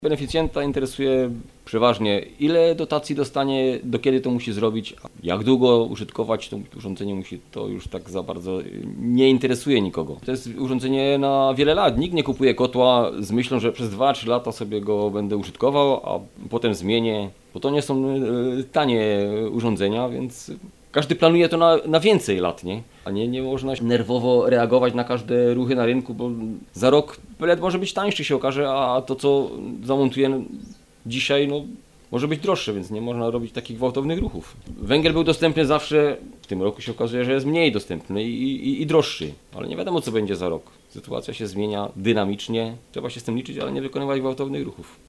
Beneficjenta interesuje przeważnie, ile dotacji dostanie, do kiedy to musi zrobić, jak długo użytkować to urządzenie musi, to już tak za bardzo nie interesuje nikogo. To jest urządzenie na wiele lat. Nikt nie kupuje kotła z myślą, że przez 2-3 lata sobie go będę użytkował, a potem zmienię, bo to nie są tanie urządzenia, więc każdy planuje to na więcej lat, nie? A nie można nerwowo reagować na każde ruchy na rynku, bo za rok pelet może być tańszy, się okaże, a to co zamontuję dzisiaj, może być droższe, więc nie można robić takich gwałtownych ruchów. Węgiel był dostępny zawsze, w tym roku się okazuje, że jest mniej dostępny i droższy, ale nie wiadomo co będzie za rok. Sytuacja się zmienia dynamicznie, trzeba się z tym liczyć, ale nie wykonywać gwałtownych ruchów.